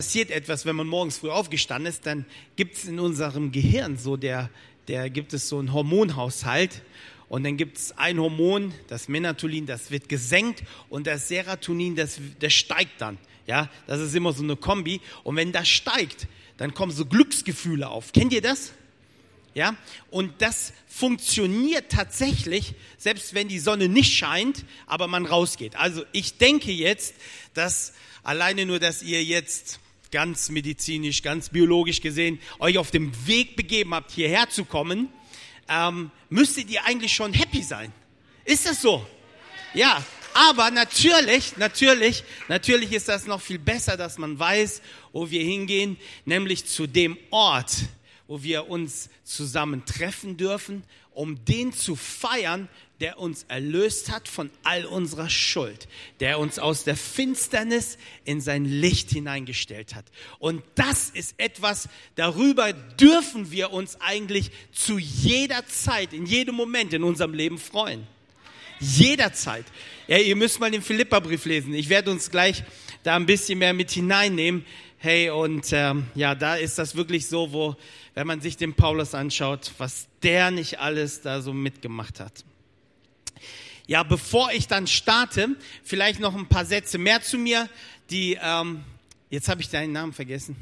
passiert etwas, wenn man morgens früh aufgestanden ist, dann gibt es in unserem Gehirn so gibt es so einen Hormonhaushalt und dann gibt es ein Hormon, das Melatonin, das wird gesenkt und das Serotonin, das steigt dann. Ja, das ist immer so eine Kombi und wenn das steigt, dann kommen so Glücksgefühle auf. Kennt ihr das? Ja, und das funktioniert tatsächlich, selbst wenn die Sonne nicht scheint, aber man rausgeht. Also ich denke jetzt, dass alleine nur, dass ihr jetzt ganz medizinisch, ganz biologisch gesehen euch auf dem Weg begeben habt, hierher zu kommen, müsstet ihr eigentlich schon happy sein. Ist das so? Ja, aber natürlich ist das noch viel besser, dass man weiß, wo wir hingehen, nämlich zu dem Ort, wo wir uns zusammen treffen dürfen, um den zu feiern, der uns erlöst hat von all unserer Schuld, der uns aus der Finsternis in sein Licht hineingestellt hat. Und das ist etwas, darüber dürfen wir uns eigentlich zu jeder Zeit, in jedem Moment in unserem Leben freuen. Jederzeit. Ja, ihr müsst mal den Philipperbrief lesen. Ich werde uns gleich da ein bisschen mehr mit hineinnehmen. Hey, und da ist das wirklich so, wo, wenn man sich den Paulus anschaut, was der nicht alles da so mitgemacht hat. Ja, bevor ich dann starte, vielleicht noch ein paar Sätze mehr zu mir, die, jetzt habe ich deinen Namen vergessen.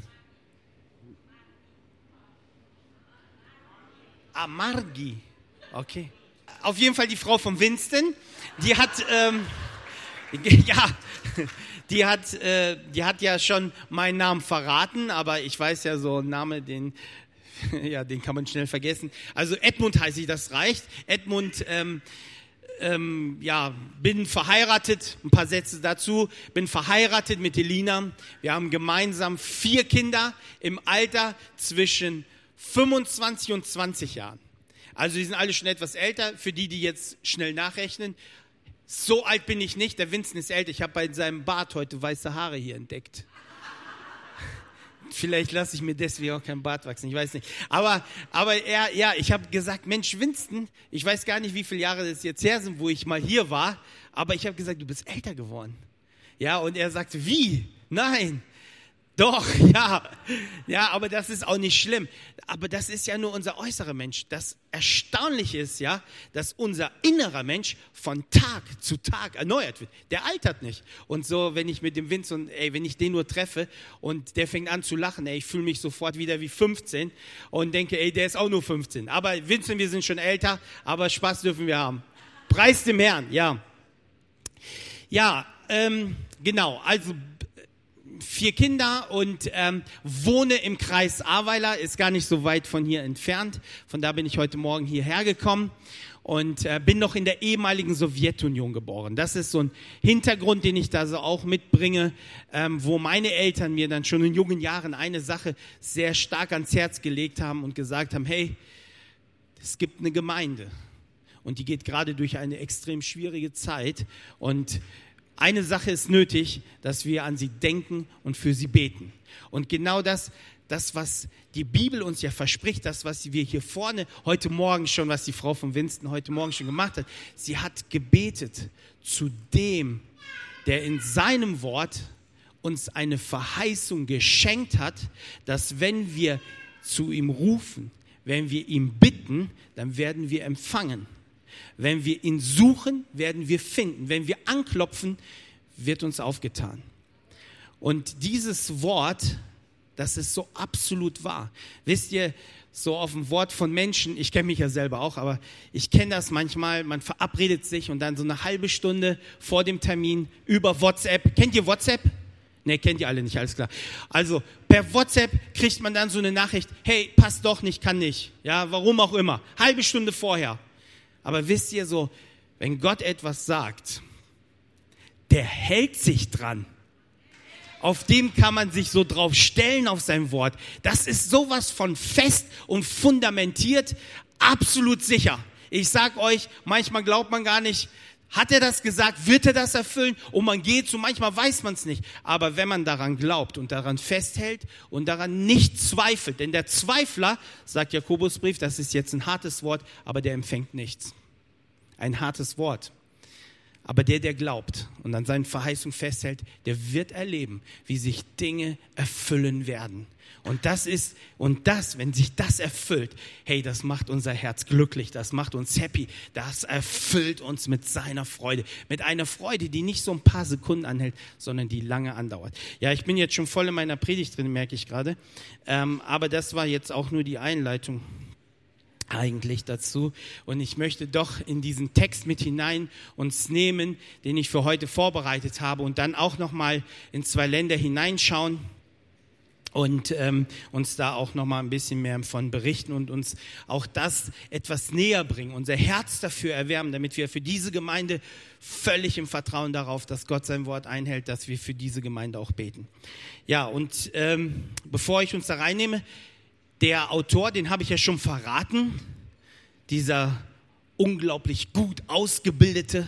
Amargi, okay. Auf jeden Fall die Frau von Winston, die hat, die hat ja schon meinen Namen verraten, aber ich weiß ja so einen Namen, den kann man schnell vergessen. Also Edmund heiße ich, das reicht. Edmund, bin verheiratet, ein paar Sätze dazu, bin verheiratet mit Elina. Wir haben gemeinsam 4 Kinder im Alter zwischen 25 und 20 Jahren. Also die sind alle schon etwas älter, für die jetzt schnell nachrechnen. So alt bin ich nicht, der Vincent ist älter. Ich habe bei seinem Bart heute weiße Haare hier entdeckt. Vielleicht lasse ich mir deswegen auch kein Bart wachsen, ich weiß nicht. Aber ich habe gesagt, Mensch, Winston, ich weiß gar nicht, wie viele Jahre das jetzt her sind, wo ich mal hier war, aber ich habe gesagt, du bist älter geworden. Ja, und er sagte, wie? Nein. Doch, ja, aber das ist auch nicht schlimm. Aber das ist ja nur unser äußerer Mensch. Das Erstaunliche ist ja, dass unser innerer Mensch von Tag zu Tag erneuert wird. Der altert nicht. Und so, wenn ich mit dem Vincent, wenn ich den nur treffe und der fängt an zu lachen, ich fühle mich sofort wieder wie 15 und denke, der ist auch nur 15. Aber Vincent, wir sind schon älter, aber Spaß dürfen wir haben. Preis dem Herrn, ja. Ja, genau, also 4 Kinder und wohne im Kreis Ahrweiler, ist gar nicht so weit von hier entfernt. Von da bin ich heute Morgen hierher gekommen und bin noch in der ehemaligen Sowjetunion geboren. Das ist so ein Hintergrund, den ich da so auch mitbringe, wo meine Eltern mir dann schon in jungen Jahren eine Sache sehr stark ans Herz gelegt haben und gesagt haben, hey, es gibt eine Gemeinde und die geht gerade durch eine extrem schwierige Zeit und eine Sache ist nötig, dass wir an sie denken und für sie beten. Und genau das, was die Bibel uns ja verspricht, das, was wir hier vorne heute Morgen schon, was die Frau von Winston heute Morgen schon gemacht hat, sie hat gebetet zu dem, der in seinem Wort uns eine Verheißung geschenkt hat, dass wenn wir zu ihm rufen, wenn wir ihn bitten, dann werden wir empfangen. Wenn wir ihn suchen, werden wir finden. Wenn wir anklopfen, wird uns aufgetan. Und dieses Wort, das ist so absolut wahr. Wisst ihr, so auf dem Wort von Menschen, ich kenne mich ja selber auch, aber ich kenne das manchmal, man verabredet sich und dann so eine halbe Stunde vor dem Termin über WhatsApp. Kennt ihr WhatsApp? Ne, kennt ihr alle nicht, alles klar. Also per WhatsApp kriegt man dann so eine Nachricht, hey, passt doch nicht, kann nicht. Ja, warum auch immer. Halbe Stunde vorher. Aber wisst ihr so, wenn Gott etwas sagt, der hält sich dran. Auf dem kann man sich so drauf stellen auf sein Wort. Das ist sowas von fest und fundamentiert, absolut sicher. Ich sag euch, manchmal glaubt man gar nicht, hat er das gesagt, wird er das erfüllen? Und man geht so, manchmal weiß man es nicht. Aber wenn man daran glaubt und daran festhält und daran nicht zweifelt, denn der Zweifler, sagt Jakobusbrief, das ist jetzt ein hartes Wort, aber der empfängt nichts. Ein hartes Wort. Aber der glaubt und an seinen Verheißungen festhält, der wird erleben, wie sich Dinge erfüllen werden. Und wenn sich das erfüllt, hey, das macht unser Herz glücklich, das macht uns happy, das erfüllt uns mit seiner Freude, mit einer Freude, die nicht so ein paar Sekunden anhält, sondern die lange andauert. Ja, ich bin jetzt schon voll in meiner Predigt drin, merke ich gerade, aber das war jetzt auch nur die Einleitung eigentlich dazu. Und ich möchte doch in diesen Text mit hinein uns nehmen, den ich für heute vorbereitet habe und dann auch nochmal in 2 Länder hineinschauen. Und uns da auch noch mal ein bisschen mehr von berichten und uns auch das etwas näher bringen, unser Herz dafür erwärmen, damit wir für diese Gemeinde völlig im Vertrauen darauf, dass Gott sein Wort einhält, dass wir für diese Gemeinde auch beten. Ja, und bevor ich uns da reinnehme, der Autor, den habe ich ja schon verraten, dieser unglaublich gut ausgebildete,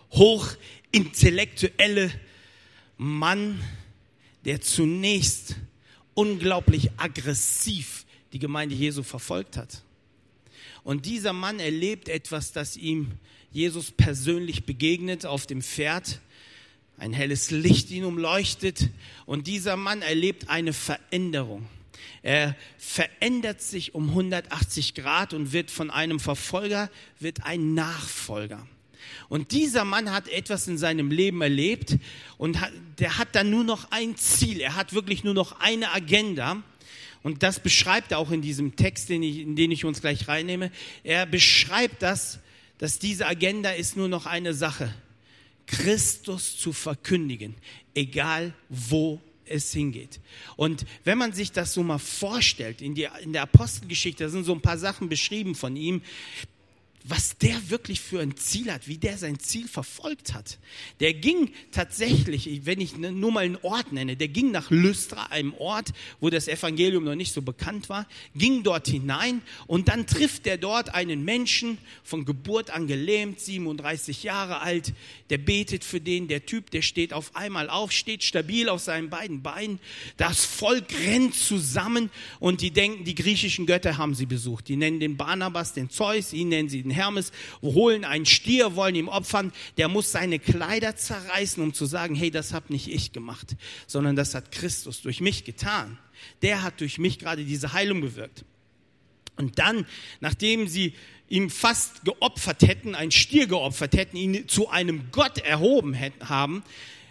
hochintellektuelle Mann, der zunächst unglaublich aggressiv die Gemeinde Jesu verfolgt hat. Und dieser Mann erlebt etwas, das ihm Jesus persönlich begegnet auf dem Pferd. Ein helles Licht ihn umleuchtet und dieser Mann erlebt eine Veränderung. Er verändert sich um 180 Grad und wird von einem Verfolger, wird ein Nachfolger. Und dieser Mann hat etwas in seinem Leben erlebt und der hat dann nur noch ein Ziel. Er hat wirklich nur noch eine Agenda. Und das beschreibt er auch in diesem Text, in den ich uns gleich reinnehme. Er beschreibt das, dass diese Agenda ist nur noch eine Sache. Christus zu verkündigen, egal wo es hingeht. Und wenn man sich das so mal vorstellt, in der Apostelgeschichte, da sind so ein paar Sachen beschrieben von ihm, was der wirklich für ein Ziel hat, wie der sein Ziel verfolgt hat. Der ging tatsächlich, wenn ich nur mal einen Ort nenne, der ging nach Lystra, einem Ort, wo das Evangelium noch nicht so bekannt war, ging dort hinein und dann trifft er dort einen Menschen, von Geburt an gelähmt, 37 Jahre alt, der betet für den, der Typ, der steht auf einmal auf, steht stabil auf seinen beiden Beinen, das Volk rennt zusammen und die denken, die griechischen Götter haben sie besucht. Die nennen den Barnabas den Zeus, ihn nennen sie den Hermes, holen einen Stier, wollen ihm opfern, der muss seine Kleider zerreißen, um zu sagen, hey, das habe nicht ich gemacht, sondern das hat Christus durch mich getan. Der hat durch mich gerade diese Heilung bewirkt. Und dann, nachdem sie ihm fast geopfert hätten, einen Stier geopfert hätten, ihn zu einem Gott erhoben haben,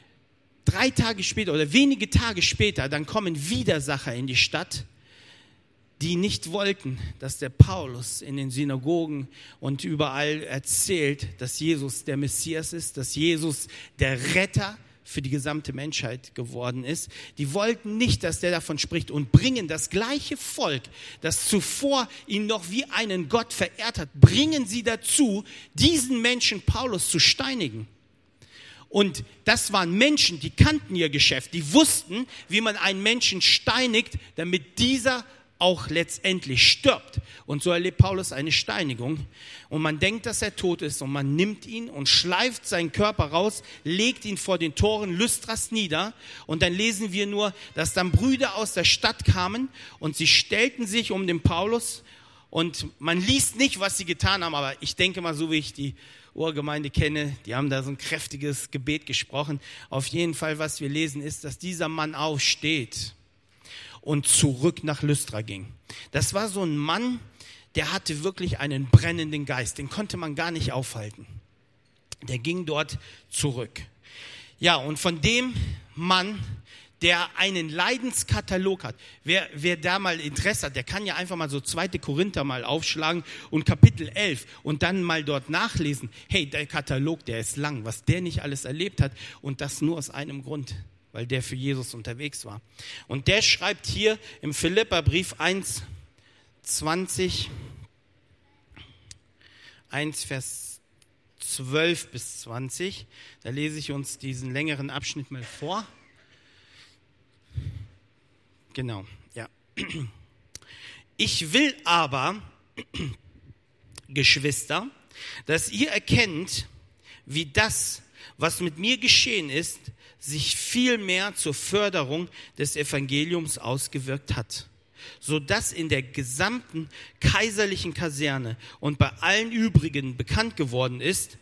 3 Tage später oder wenige Tage später, dann kommen Widersacher in die Stadt, die nicht wollten, dass der Paulus in den Synagogen und überall erzählt, dass Jesus der Messias ist, dass Jesus der Retter für die gesamte Menschheit geworden ist. Die wollten nicht, dass der davon spricht und bringen das gleiche Volk, das zuvor ihn noch wie einen Gott verehrt hat, bringen sie dazu, diesen Menschen Paulus zu steinigen. Und das waren Menschen, die kannten ihr Geschäft, die wussten, wie man einen Menschen steinigt, damit dieser auch letztendlich stirbt. Und so erlebt Paulus eine Steinigung. Und man denkt, dass er tot ist. Und man nimmt ihn und schleift seinen Körper raus, legt ihn vor den Toren Lystras nieder. Und dann lesen wir nur, dass dann Brüder aus der Stadt kamen und sie stellten sich um den Paulus. Und man liest nicht, was sie getan haben, aber ich denke mal, so wie ich die Urgemeinde kenne, die haben da so ein kräftiges Gebet gesprochen. Auf jeden Fall, was wir lesen, ist, dass dieser Mann aufsteht und zurück nach Lystra ging. Das war so ein Mann, der hatte wirklich einen brennenden Geist. Den konnte man gar nicht aufhalten. Der ging dort zurück. Ja, und von dem Mann, der einen Leidenskatalog hat, wer da mal Interesse hat, der kann ja einfach mal so 2. Korinther mal aufschlagen und Kapitel 11 und dann mal dort nachlesen. Hey, der Katalog, der ist lang, was der nicht alles erlebt hat und das nur aus einem Grund, weil der für Jesus unterwegs war. Und der schreibt hier im Philipperbrief 1, Vers 12 bis 20. Da lese ich uns diesen längeren Abschnitt mal vor. Genau, ja. Ich will aber, Geschwister, dass ihr erkennt, wie das, was mit mir geschehen ist, sich viel mehr zur Förderung des Evangeliums ausgewirkt hat, sodass in der gesamten kaiserlichen Kaserne und bei allen übrigen bekannt geworden ist,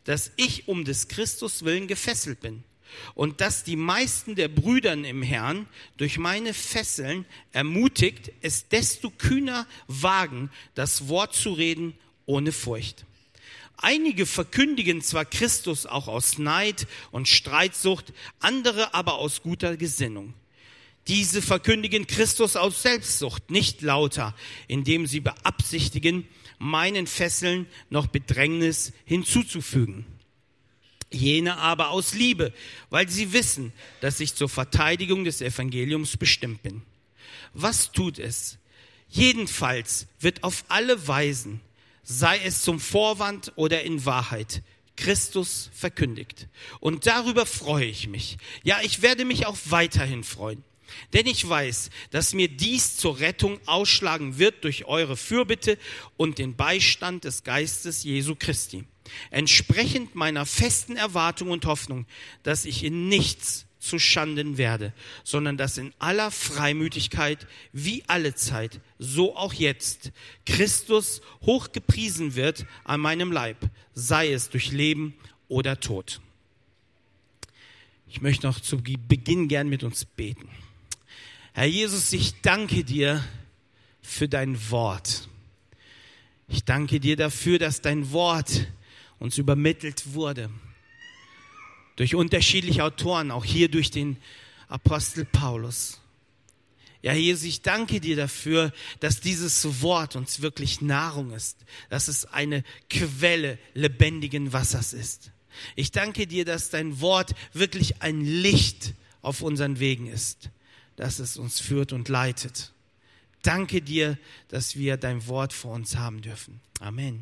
dass ich um des Christus willen gefesselt bin und dass die meisten der Brüdern im Herrn durch meine Fesseln ermutigt, es desto kühner wagen, das Wort zu reden ohne Furcht. Einige verkündigen zwar Christus auch aus Neid und Streitsucht, andere aber aus guter Gesinnung. Diese verkündigen Christus aus Selbstsucht, nicht lauter, indem sie beabsichtigen, meinen Fesseln noch Bedrängnis hinzuzufügen. Jene aber aus Liebe, weil sie wissen, dass ich zur Verteidigung des Evangeliums bestimmt bin. Was tut es? Jedenfalls wird auf alle Weisen, sei es zum Vorwand oder in Wahrheit, Christus verkündigt. Und darüber freue ich mich. Ja, ich werde mich auch weiterhin freuen. Denn ich weiß, dass mir dies zur Rettung ausschlagen wird durch eure Fürbitte und den Beistand des Geistes Jesu Christi. Entsprechend meiner festen Erwartung und Hoffnung, dass ich in nichts zu Schanden werde, sondern dass in aller Freimütigkeit wie allezeit, so auch jetzt, Christus hochgepriesen wird an meinem Leib, sei es durch Leben oder Tod. Ich möchte noch zu Beginn gern mit uns beten. Herr Jesus, ich danke dir für dein Wort. Ich danke dir dafür, dass dein Wort uns übermittelt wurde. Durch unterschiedliche Autoren, auch hier durch den Apostel Paulus. Ja, Jesus, ich danke dir dafür, dass dieses Wort uns wirklich Nahrung ist, dass es eine Quelle lebendigen Wassers ist. Ich danke dir, dass dein Wort wirklich ein Licht auf unseren Wegen ist, dass es uns führt und leitet. Danke dir, dass wir dein Wort vor uns haben dürfen. Amen.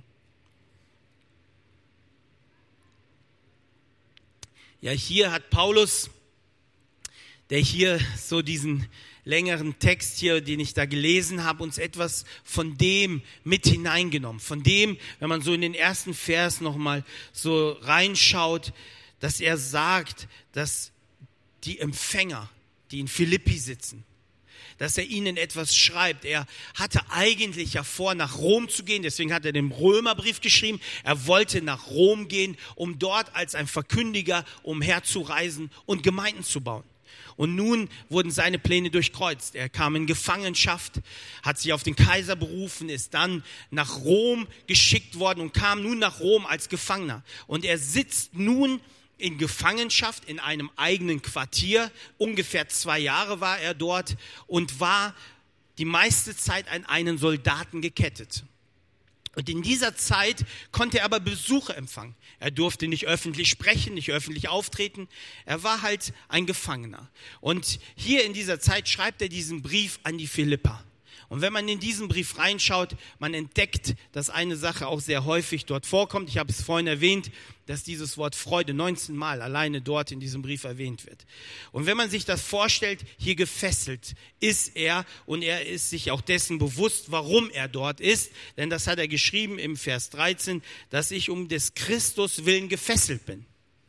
Ja, hier hat Paulus, der hier so diesen längeren Text hier, den ich da gelesen habe, uns etwas von dem mit hineingenommen. Von dem, wenn man so in den ersten Vers nochmal so reinschaut, dass er sagt, dass die Empfänger, die in Philippi sitzen, dass er ihnen etwas schreibt. Er hatte eigentlich ja vor, nach Rom zu gehen, deswegen hat er den Römerbrief geschrieben. Er wollte nach Rom gehen, um dort als ein Verkündiger umherzureisen und Gemeinden zu bauen. Und nun wurden seine Pläne durchkreuzt. Er kam in Gefangenschaft, hat sich auf den Kaiser berufen, ist dann nach Rom geschickt worden und kam nun nach Rom als Gefangener. Und er sitzt nun in Gefangenschaft in einem eigenen Quartier. Ungefähr 2 Jahre war er dort und war die meiste Zeit an einen Soldaten gekettet. Und in dieser Zeit konnte er aber Besuche empfangen. Er durfte nicht öffentlich sprechen, nicht öffentlich auftreten. Er war halt ein Gefangener. Und hier in dieser Zeit schreibt er diesen Brief an die Philipper. Und wenn man in diesen Brief reinschaut, man entdeckt, dass eine Sache auch sehr häufig dort vorkommt. Ich habe es vorhin erwähnt, dass dieses Wort Freude 19 Mal alleine dort in diesem Brief erwähnt wird. Und wenn man sich das vorstellt, hier gefesselt ist er und er ist sich auch dessen bewusst, warum er dort ist. Denn das hat er geschrieben im Vers 13, dass ich um des Christus willen gefesselt bin.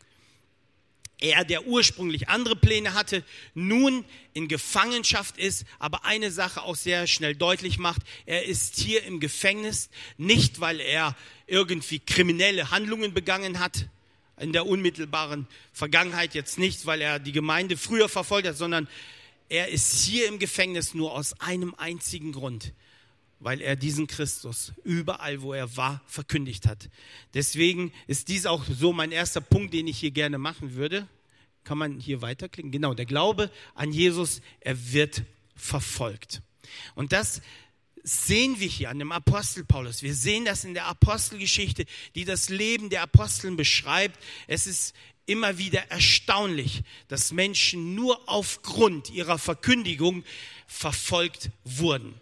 Er, der ursprünglich andere Pläne hatte, nun in Gefangenschaft ist, aber eine Sache auch sehr schnell deutlich macht, er ist hier im Gefängnis, nicht weil er irgendwie kriminelle Handlungen begangen hat, in der unmittelbaren Vergangenheit jetzt nicht, weil er die Gemeinde früher verfolgt hat, sondern er ist hier im Gefängnis nur aus einem einzigen Grund, weil er diesen Christus überall, wo er war, verkündigt hat. Deswegen ist dies auch so mein erster Punkt, den ich hier gerne machen würde. Kann man hier weiterklicken? Genau, der Glaube an Jesus, er wird verfolgt. Und das sehen wir hier an dem Apostel Paulus. Wir sehen das in der Apostelgeschichte, die das Leben der Aposteln beschreibt. Es ist immer wieder erstaunlich, dass Menschen nur aufgrund ihrer Verkündigung verfolgt wurden.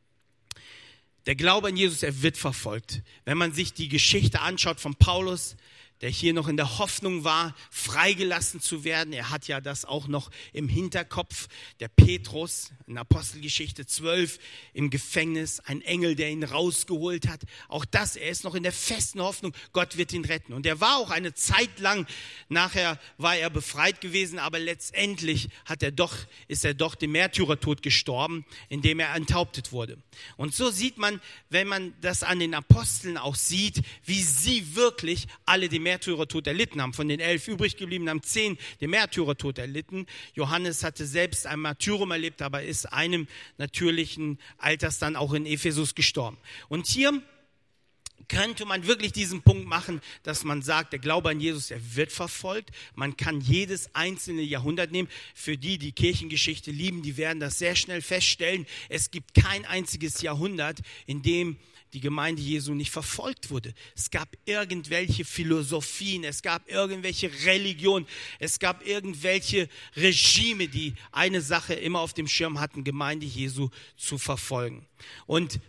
Der Glaube an Jesus, er wird verfolgt. Wenn man sich die Geschichte anschaut von Paulus, der hier noch in der Hoffnung war, freigelassen zu werden. Er hat ja das auch noch im Hinterkopf. Der Petrus in Apostelgeschichte 12 im Gefängnis, ein Engel, der ihn rausgeholt hat. Auch das, er ist noch in der festen Hoffnung, Gott wird ihn retten. Und er war auch eine Zeit lang, nachher war er befreit gewesen, aber letztendlich ist er doch dem Märtyrertod gestorben, indem er enthauptet wurde. Und so sieht man, wenn man das an den Aposteln auch sieht, wie sie wirklich alle dem Märtyrertod erlitten haben. Von den 11 übrig geblieben haben 10 den Märtyrertod erlitten. Johannes hatte selbst ein Martyrium erlebt, aber ist einem natürlichen Alters dann auch in Ephesus gestorben. Und hier könnte man wirklich diesen Punkt machen, dass man sagt, der Glaube an Jesus, er wird verfolgt. Man kann jedes einzelne Jahrhundert nehmen. Für die, die Kirchengeschichte lieben, die werden das sehr schnell feststellen. Es gibt kein einziges Jahrhundert, in dem die Gemeinde Jesu nicht verfolgt wurde. Es gab irgendwelche Philosophien, es gab irgendwelche Religionen, es gab irgendwelche Regime, die eine Sache immer auf dem Schirm hatten, Gemeinde Jesu zu verfolgen. Und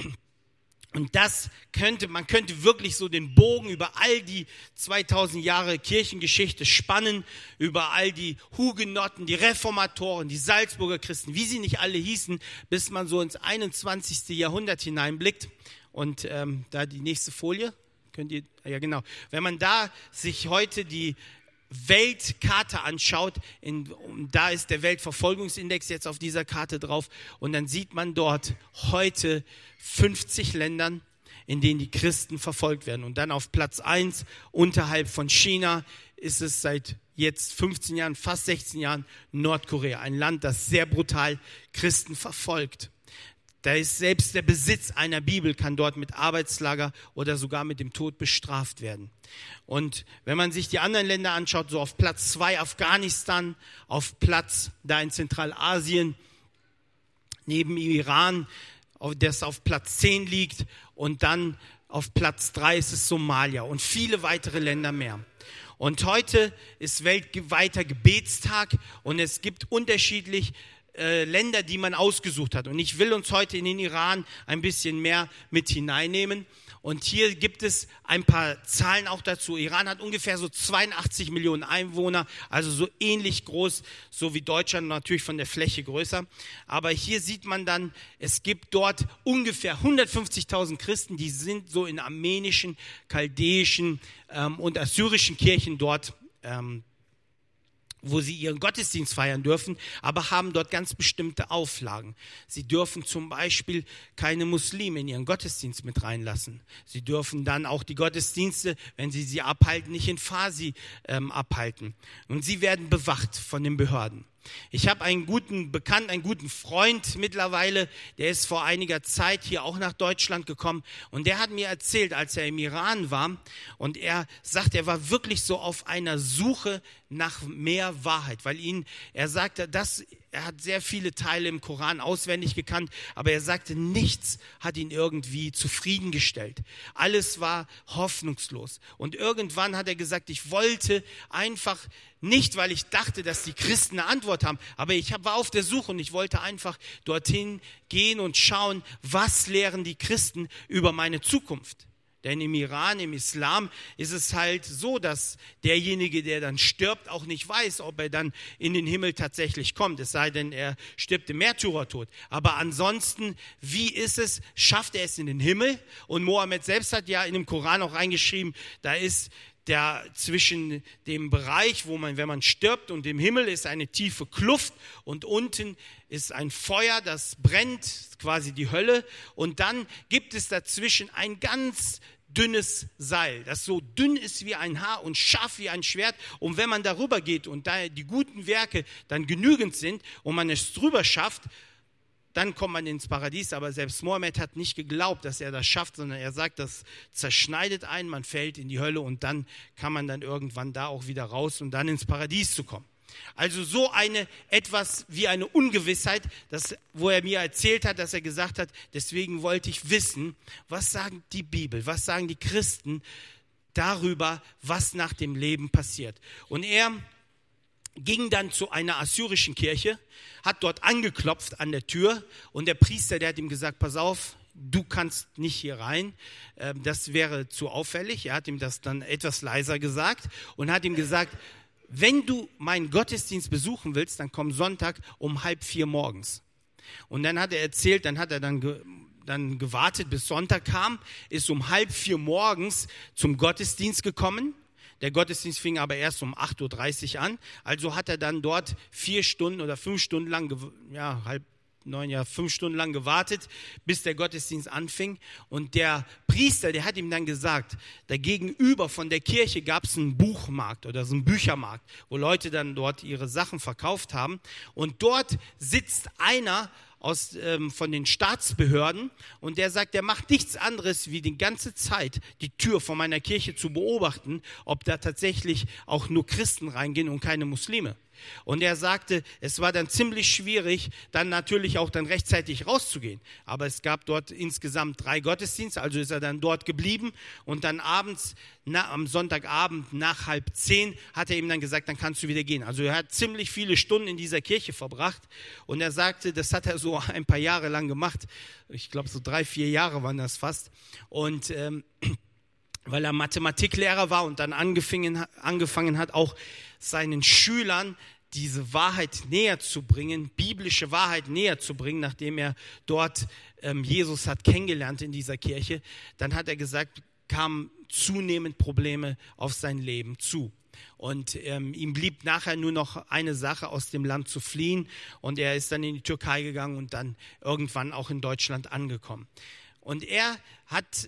man könnte wirklich so den Bogen über all die 2000 Jahre Kirchengeschichte spannen, über all die Hugenotten, die Reformatoren, die Salzburger Christen, wie sie nicht alle hießen, bis man so ins 21. Jahrhundert hineinblickt. Und da die nächste Folie, ja genau, wenn man da sich heute die Weltkarte anschaut, da ist der Weltverfolgungsindex jetzt auf dieser Karte drauf und dann sieht man dort heute 50 Ländern, in denen die Christen verfolgt werden. Und dann auf Platz 1 unterhalb von China ist es seit jetzt 15 Jahren, fast 16 Jahren Nordkorea, ein Land, das sehr brutal Christen verfolgt. Da ist selbst der Besitz einer Bibel kann dort mit Arbeitslager oder sogar mit dem Tod bestraft werden. Und wenn man sich die anderen Länder anschaut, so auf Platz 2 Afghanistan, auf Platz da in Zentralasien, neben Iran, das auf Platz 10 liegt und dann auf Platz 3 ist es Somalia und viele weitere Länder mehr. Und heute ist weltweiter Gebetstag und es gibt unterschiedlich Länder, die man ausgesucht hat. Und ich will uns heute in den Iran ein bisschen mehr mit hineinnehmen. Und hier gibt es ein paar Zahlen auch dazu. Iran hat ungefähr so 82 Millionen Einwohner, also so ähnlich groß, so wie Deutschland, natürlich von der Fläche größer. Aber hier sieht man dann, es gibt dort ungefähr 150.000 Christen, die sind so in armenischen, chaldäischen und assyrischen Kirchen dort wo sie ihren Gottesdienst feiern dürfen, aber haben dort ganz bestimmte Auflagen. Sie dürfen zum Beispiel keine Muslime in ihren Gottesdienst mit reinlassen. Sie dürfen dann auch die Gottesdienste, wenn sie abhalten, nicht in Farsi abhalten. Und sie werden bewacht von den Behörden. Ich habe einen guten Bekannten, einen guten Freund mittlerweile, der ist vor einiger Zeit hier auch nach Deutschland gekommen und der hat mir erzählt, als er im Iran war und er sagt, er war wirklich so auf einer Suche nach mehr Wahrheit, weil er sagte, er hat sehr viele Teile im Koran auswendig gekannt, aber er sagte, nichts hat ihn irgendwie zufriedengestellt. Alles war hoffnungslos. Und irgendwann hat er gesagt, ich wollte einfach nicht, weil ich dachte, dass die Christen eine Antwort haben, aber ich war auf der Suche und ich wollte einfach dorthin gehen und schauen, was lehren die Christen über meine Zukunft. Denn im Iran, im Islam ist es halt so, dass derjenige, der dann stirbt, auch nicht weiß, ob er dann in den Himmel tatsächlich kommt. Es sei denn, er stirbt im Märtyrertod. Aber ansonsten, wie ist es? Schafft er es in den Himmel? Und Mohammed selbst hat ja in dem Koran auch reingeschrieben, da ist zwischen dem Bereich, wenn man stirbt und dem Himmel ist eine tiefe Kluft und unten ist ein Feuer, das brennt, quasi die Hölle. Und dann gibt es dazwischen ein ganz dünnes Seil, das so dünn ist wie ein Haar und scharf wie ein Schwert. Und wenn man darüber geht und da die guten Werke dann genügend sind und man es drüber schafft, dann kommt man ins Paradies. Aber selbst Mohammed hat nicht geglaubt, dass er das schafft, sondern er sagt, das zerschneidet einen, man fällt in die Hölle und dann kann man dann irgendwann da auch wieder raus und dann ins Paradies zu kommen. Also so etwas wie eine Ungewissheit, wo er mir erzählt hat, dass er gesagt hat, deswegen wollte ich wissen, was sagen die Bibel, was sagen die Christen darüber, was nach dem Leben passiert. Und er ging dann zu einer assyrischen Kirche, hat dort angeklopft an der Tür und der Priester, der hat ihm gesagt, pass auf, du kannst nicht hier rein, das wäre zu auffällig. Er hat ihm das dann etwas leiser gesagt und hat ihm gesagt, wenn du meinen Gottesdienst besuchen willst, dann komm Sonntag um 3:30 morgens. Und dann hat er erzählt, dann hat er dann gewartet, bis Sonntag kam, ist um 3:30 morgens zum Gottesdienst gekommen. Der Gottesdienst fing aber erst um 8:30 Uhr an. Also hat er dann dort 4 Stunden oder 5 Stunden lang, 5 Stunden lang gewartet, bis der Gottesdienst anfing. Und der Priester, der hat ihm dann gesagt, da gegenüber von der Kirche gab es einen Buchmarkt oder so einen Büchermarkt, wo Leute dann dort ihre Sachen verkauft haben. Und dort sitzt einer von den Staatsbehörden und der sagt, der macht nichts anderes, wie die ganze Zeit die Tür von meiner Kirche zu beobachten, ob da tatsächlich auch nur Christen reingehen und keine Muslime. Und er sagte, es war dann ziemlich schwierig, dann natürlich auch dann rechtzeitig rauszugehen. Aber es gab dort insgesamt 3 Gottesdienste, also ist er dann dort geblieben. Und dann abends, am Sonntagabend nach 9:30 hat er ihm dann gesagt, dann kannst du wieder gehen. Also er hat ziemlich viele Stunden in dieser Kirche verbracht. Und er sagte, das hat er so ein paar Jahre lang gemacht. Ich glaube so 3, 4 Jahre waren das fast. Und weil er Mathematiklehrer war und dann angefangen hat, auch seinen Schülern diese Wahrheit näher zu bringen, biblische Wahrheit näher zu bringen, nachdem er dort Jesus hat kennengelernt in dieser Kirche, dann hat er gesagt, kamen zunehmend Probleme auf sein Leben zu. Und ihm blieb nachher nur noch eine Sache, aus dem Land zu fliehen. Und er ist dann in die Türkei gegangen und dann irgendwann auch in Deutschland angekommen. Und er hat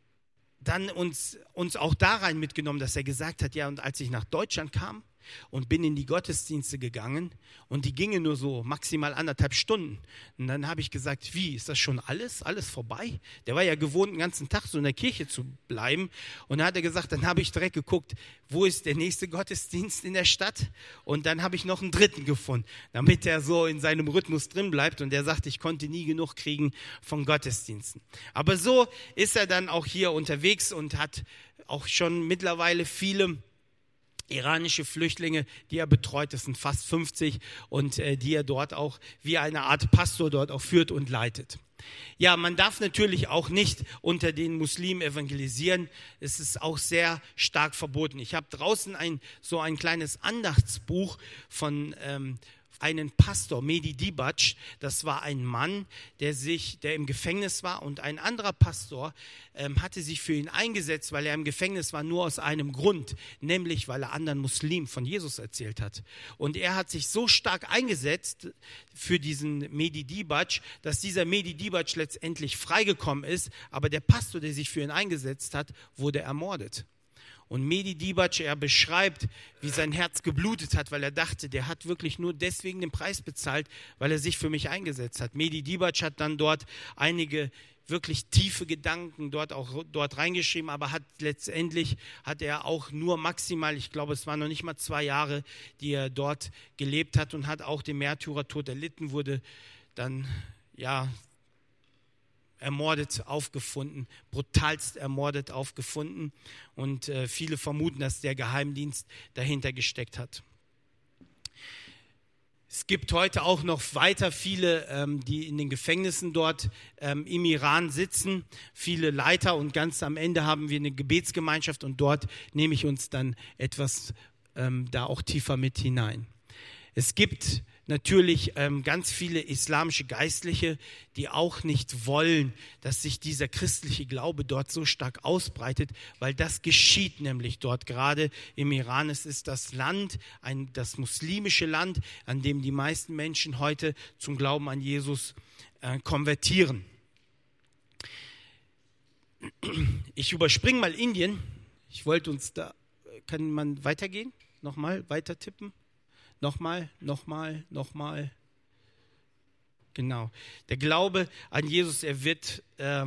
dann uns auch da rein mitgenommen, dass er gesagt hat, ja, und als ich nach Deutschland kam und bin in die Gottesdienste gegangen und die gingen nur so maximal 1,5 Stunden. Und dann habe ich gesagt, wie, ist das schon alles vorbei? Der war ja gewohnt, den ganzen Tag so in der Kirche zu bleiben. Und dann hat er gesagt, dann habe ich direkt geguckt, wo ist der nächste Gottesdienst in der Stadt? Und dann habe ich noch einen 3. gefunden, damit er so in seinem Rhythmus drin bleibt. Und er sagt, ich konnte nie genug kriegen von Gottesdiensten. Aber so ist er dann auch hier unterwegs und hat auch schon mittlerweile viele iranische Flüchtlinge, die er betreut, das sind fast 50 und die er dort auch wie eine Art Pastor dort auch führt und leitet. Ja, man darf natürlich auch nicht unter den Muslimen evangelisieren. Es ist auch sehr stark verboten. Ich habe draußen so ein kleines Andachtsbuch von einen Pastor, Mehdi Dibac. Das war ein Mann, der im Gefängnis war, und ein anderer Pastor hatte sich für ihn eingesetzt, weil er im Gefängnis war, nur aus einem Grund, nämlich weil er anderen Muslimen von Jesus erzählt hat. Und er hat sich so stark eingesetzt für diesen Mehdi Dibac, dass dieser Mehdi Dibac letztendlich freigekommen ist, aber der Pastor, der sich für ihn eingesetzt hat, wurde ermordet. Und Mehdi Dibac, er beschreibt, wie sein Herz geblutet hat, weil er dachte, der hat wirklich nur deswegen den Preis bezahlt, weil er sich für mich eingesetzt hat. Mehdi Dibac hat dann dort einige wirklich tiefe Gedanken dort reingeschrieben, aber letztendlich hat er auch nur maximal, ich glaube, es waren noch nicht mal 2 Jahre, die er dort gelebt hat, und hat auch den Märtyrertod erlitten, wurde dann, ja, ermordet aufgefunden, brutalst ermordet aufgefunden, und viele vermuten, dass der Geheimdienst dahinter gesteckt hat. Es gibt heute auch noch weiter viele, die in den Gefängnissen dort im Iran sitzen, viele Leiter, und ganz am Ende haben wir eine Gebetsgemeinschaft, und dort nehme ich uns dann etwas da auch tiefer mit hinein. Es gibt natürlich ganz viele islamische Geistliche, die auch nicht wollen, dass sich dieser christliche Glaube dort so stark ausbreitet, weil das geschieht nämlich dort gerade im Iran. Es ist das Land, das muslimische Land, an dem die meisten Menschen heute zum Glauben an Jesus konvertieren. Ich überspringe mal Indien. Ich wollte uns da, kann man weitergehen? Nochmal, weiter tippen? Nochmal. Genau. Der Glaube an Jesus, er wird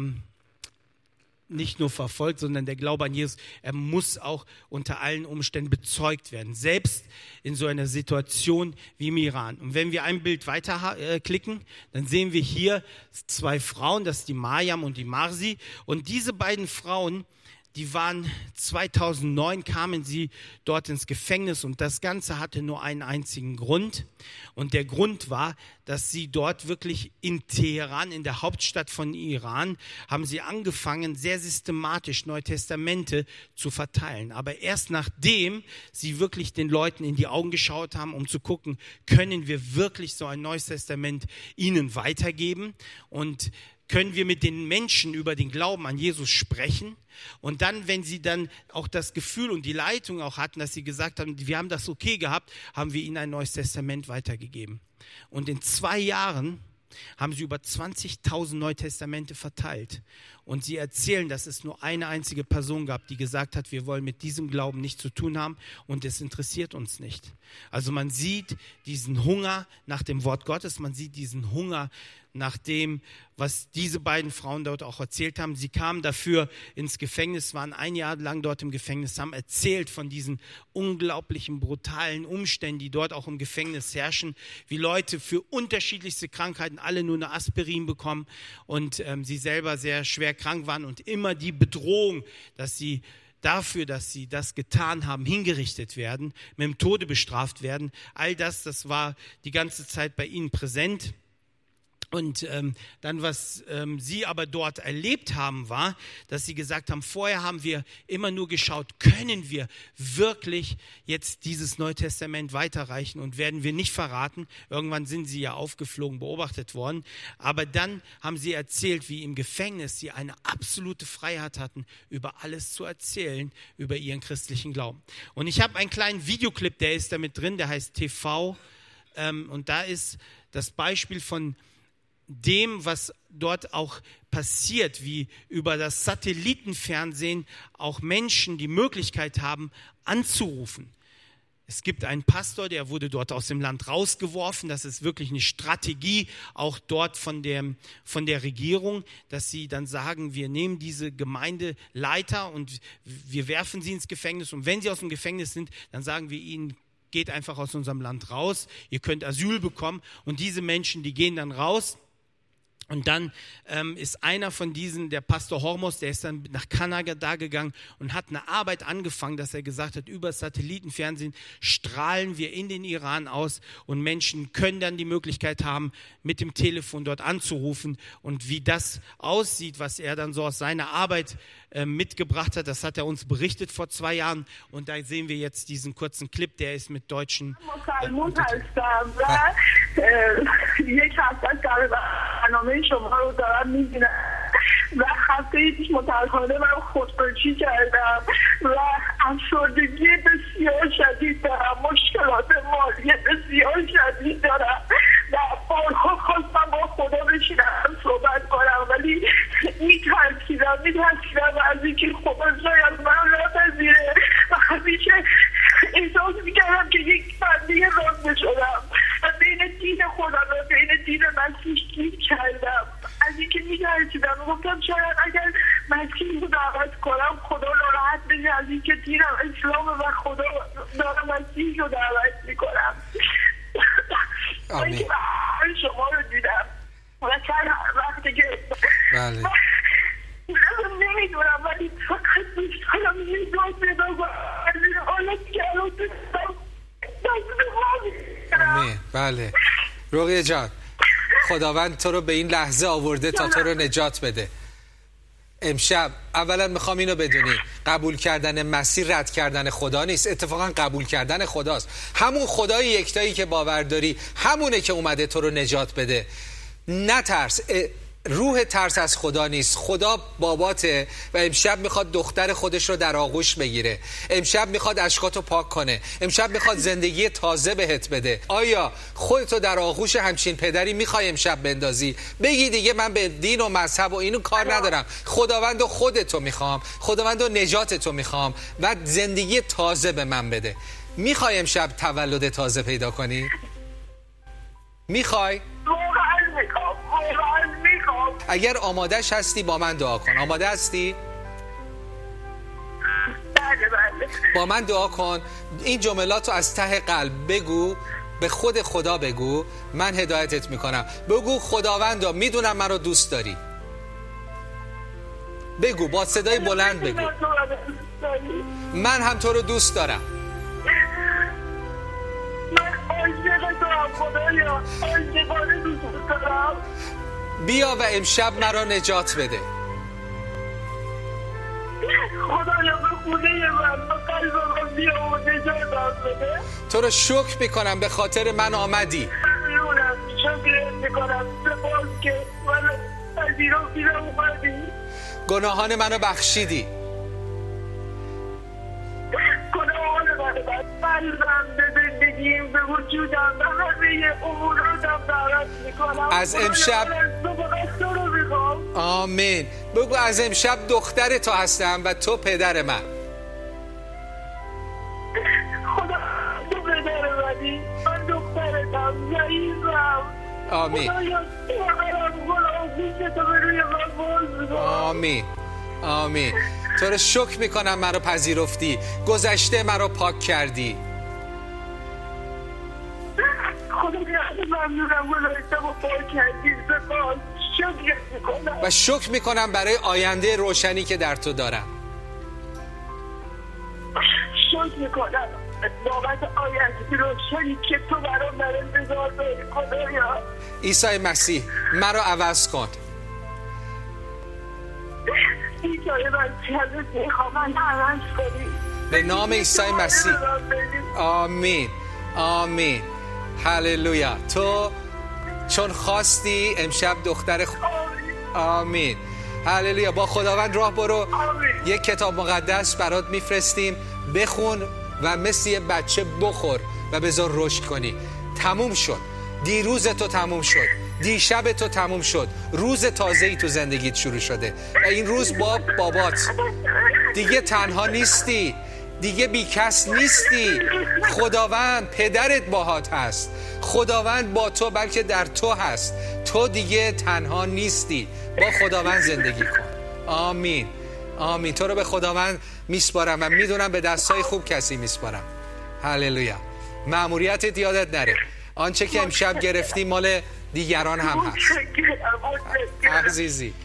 nicht nur verfolgt, sondern der Glaube an Jesus, er muss auch unter allen Umständen bezeugt werden. Selbst in so einer Situation wie im Iran. Und wenn wir ein Bild weiter klicken, dann sehen wir hier 2 Frauen, das ist die Mariam und die Marsi. Und diese beiden Frauen, die waren 2009, kamen sie dort ins Gefängnis, und das Ganze hatte nur einen einzigen Grund. Und der Grund war, dass sie dort wirklich in Teheran, in der Hauptstadt von Iran, haben sie angefangen, sehr systematisch Neue Testamente zu verteilen. Aber erst nachdem sie wirklich den Leuten in die Augen geschaut haben, um zu gucken, können wir wirklich so ein Neues Testament ihnen weitergeben, und können wir mit den Menschen über den Glauben an Jesus sprechen. Und dann, wenn sie dann auch das Gefühl und die Leitung auch hatten, dass sie gesagt haben, wir haben das okay gehabt, haben wir ihnen ein Neues Testament weitergegeben. Und in 2 Jahren haben sie über 20.000 Neutestamente verteilt. Und sie erzählen, dass es nur eine einzige Person gab, die gesagt hat, wir wollen mit diesem Glauben nichts zu tun haben und es interessiert uns nicht. Also man sieht diesen Hunger nach dem Wort Gottes, man sieht diesen Hunger nach dem, was diese beiden Frauen dort auch erzählt haben. Sie kamen dafür ins Gefängnis, waren 1 Jahr lang dort im Gefängnis, haben erzählt von diesen unglaublichen, brutalen Umständen, die dort auch im Gefängnis herrschen, wie Leute für unterschiedlichste Krankheiten alle nur eine Aspirin bekommen und sie selber sehr schwer krank waren und immer die Bedrohung, dass sie dafür, dass sie das getan haben, hingerichtet werden, mit dem Tode bestraft werden. All das war die ganze Zeit bei ihnen präsent. Und dann, was sie aber dort erlebt haben, war, dass sie gesagt haben, vorher haben wir immer nur geschaut, können wir wirklich jetzt dieses Neue Testament weiterreichen und werden wir nicht verraten. Irgendwann sind sie ja aufgeflogen, beobachtet worden. Aber dann haben sie erzählt, wie im Gefängnis sie eine absolute Freiheit hatten, über alles zu erzählen, über ihren christlichen Glauben. Und ich habe einen kleinen Videoclip, der ist da mit drin, der heißt TV. Und da ist das Beispiel von dem, was dort auch passiert, wie über das Satellitenfernsehen auch Menschen die Möglichkeit haben, anzurufen. Es gibt einen Pastor, der wurde dort aus dem Land rausgeworfen. Das ist wirklich eine Strategie, auch dort von der Regierung, dass sie dann sagen, wir nehmen diese Gemeindeleiter und wir werfen sie ins Gefängnis. Und wenn sie aus dem Gefängnis sind, dann sagen wir ihnen, geht einfach aus unserem Land raus, ihr könnt Asyl bekommen. Und diese Menschen, die gehen dann raus. Und dann ist einer von diesen, der Pastor Hormos, der ist dann nach Kanada gegangen und hat eine Arbeit angefangen, dass er gesagt hat, über Satellitenfernsehen strahlen wir in den Iran aus und Menschen können dann die Möglichkeit haben, mit dem Telefon dort anzurufen. Und wie das aussieht, was er dann so aus seiner Arbeit mitgebracht hat, das hat er uns berichtet vor 2 Jahren. Und da sehen wir jetzt diesen kurzen Clip, der ist mit deutschen شما رو دارم میبینم و هفته پیش متأسفانه من خودکشی کردم و افسردگی بسیار شدید دارم، مشکلات مالی بسیار شدید دارم و بارها خواستم با خدا بشینم صحبت کنم ولی میترسیدم از اینکه خدا شاید من را پذیره و همیشه احساس میکردم که یک بنده رانده شدم و بین دین خدا و بین دین مسیح گیر کردم. از اینکه میترسیدم گفتم شاید اگر مسیح رو دعوت کنم خدا ناراحت بشه از اینکه دینم اسلام و خدا دارم مسیح رو دعوت میکنم. آمین. شما رو دیدم و چند وقتی که بله نمیدونم ولی فقط دوست دارم نجات پیدا کنم از این حالت که الان آمین. بله رقیه جان، خداوند تو رو به این لحظه آورده تا تو رو نجات بده. امشب اولا میخوام اینو بدونی، قبول کردن مسیح رد کردن خدا نیست، اتفاقا قبول کردن خداست. همون خدای یکتایی که باور داری همونه که اومده تو رو نجات بده. نترس، روح ترس از خدا نیست، خدا باباته و امشب میخواد دختر خودش رو در آغوش بگیره، امشب میخواد اشکاتو پاک کنه، امشب میخواد زندگی تازه بهت بده. آیا خودتو در آغوش همچین پدری میخوای امشب بندازی؟ بگی دیگه من به دین و مذهب و اینو کار ندارم، خداوند و خودتو میخوام، خداوند و نجاتتو میخوام و زندگی تازه به من بده. میخوای امشب تولد تازه پیدا کنی؟ میخوای؟ اگر آمادهش هستی با من دعا کن. آماده هستی؟ بله. با من دعا کن. این جملات رو از ته قلب بگو، به خود خدا بگو. من هدایتت میکنم. بگو خداوندا میدونم من رو دوست داری. بگو با صدای بلند بگو من هم تو رو دوست دارم. بیا و امشب مرا نجات بده. خدایا به خونه من به قلبم بیا و نجاتم بده. تو رو شکر میکنم به خاطر من آمدی. ممنونم، شکر میکنم سپاس که من پذیرفتیدم اومدی. گناهان منو بخشیدی. گناهان منو قلبم به زندگی قدیم به وجودم به همه اموراتم دعوت میکنم. از امشب تو رو میخوام. آمین. بگو از امشب دختر تو هستم و تو پدر من. خدا تو پدر منی، من دخترتم، ضعیفم. آمین. خدایا تو قلم گل آغوش تو به روی من باز کن. آمین. آمین. تو رو شکر میکنم مرا پذیرفتی، گذشته مرا پاک کردی. خدا ممنونم گذاشتم و پاک کردی. سپاس. شکر میکنم و شکر میکنم برای آینده روشنی که در تو دارم. شکر میکنم بابت آینده روشنی که تو برام در انتظار داری. خدایا عیسی مسیح مرا عوض کن. عیسی مسیح ازت میخوام من عوض کنی به نام عیسی مسیح. آمین. آمین. هللویا. تو چون خواستی امشب دختر آمین. هللویا. با خداوند راه برو. یک کتاب مقدس برات میفرستیم، بخون و مثل یه بچه بخور و بذار رشد کنی. تموم شد. دیروز تو تموم شد، دیشب تو تموم شد، روز تازه‌ای تو زندگیت شروع شده و این روز با بابات. دیگه تنها نیستی، دیگه بیکس نیستی. خداوند پدرت باهات هست، خداوند با تو بلکه در تو هست. تو دیگه تنها نیستی. با خداوند زندگی کن. آمین. آمین. تو رو به خداوند میسپارم و میدونم به دستای خوب کسی میسپارم. هللویا. مأموریتت یادت نره. آنچه که امشب گرفتی مال دیگران هم هست. عزیزی.